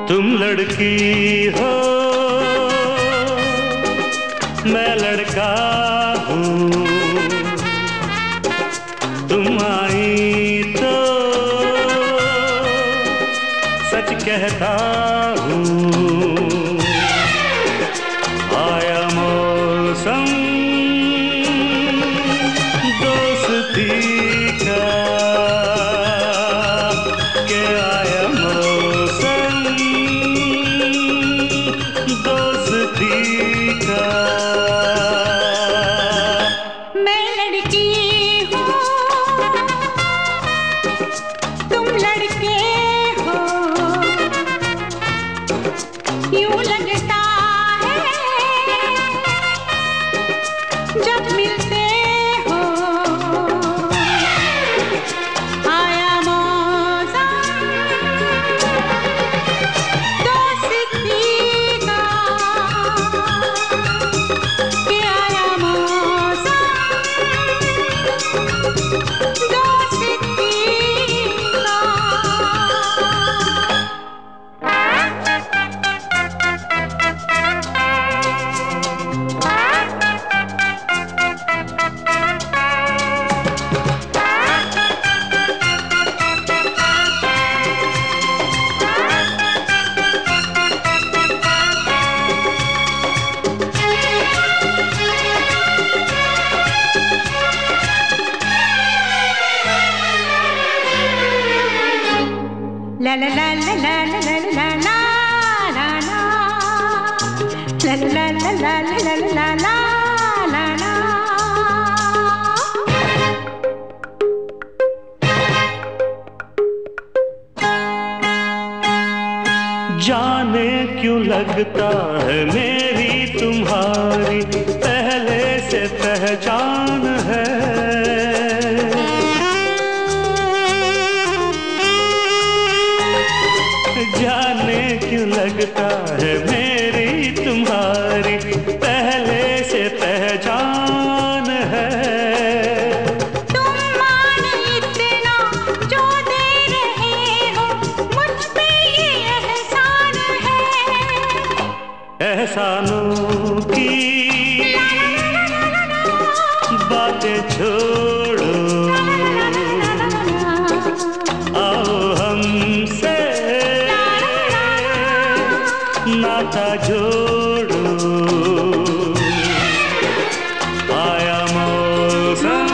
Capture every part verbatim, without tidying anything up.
तुम लड़की हो मैं लड़का हूँ, तुम आई तो सच कहता हूँ। आया मौसम दोस्ती का, के आया मौसम दोस्ती का। मैं लड़की हूँ तुम लड़के हो, यूं लगता है जब मिलते हो। आया मौसम दोस्ती का, के आया मौसम दोस्ती का। La la la la la la la la la la la la la la la la la la la। जाने क्यों लगता है मेरी तुम्हारी पहले से पहचान है। जाने क्यों लगता है मेरी तुम्हारी पहले से पहचान है। तुम मान इतना जो दे रहे हो मुझ पे ये एहसान है। एहसानों की बातें छोड़ो, आओ हमसे नाता जोड़ो। आया मौसम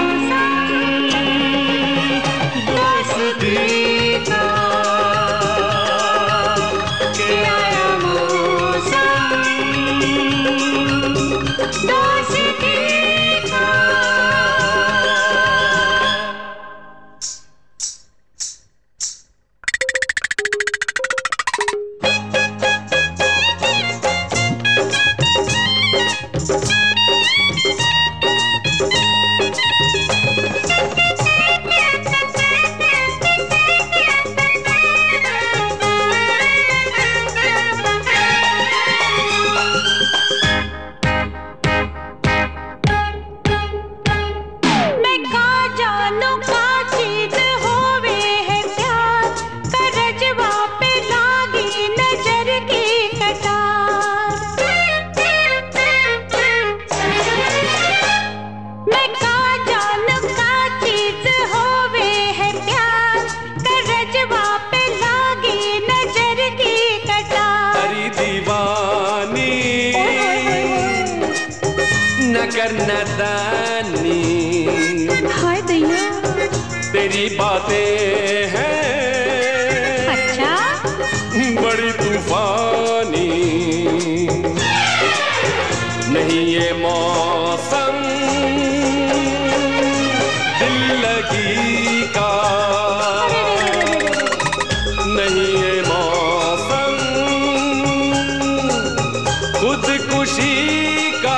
दोस्ती का, के आया मौसम दोस्ती का। करना दानी हाय दैया तेरी बातें हैं अच्छा बड़ी तूफानी। नहीं ये मौसम दिल लगी का, नहीं ये मौसम खुदकुशी का।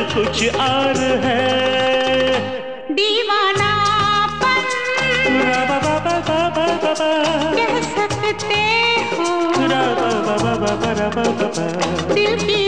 कुछ और है। दीवानापन रा बा बा बा बा बा बा बा। कह सकते हो, रा बा बा बा बा बा रा बा बा बा। दिल की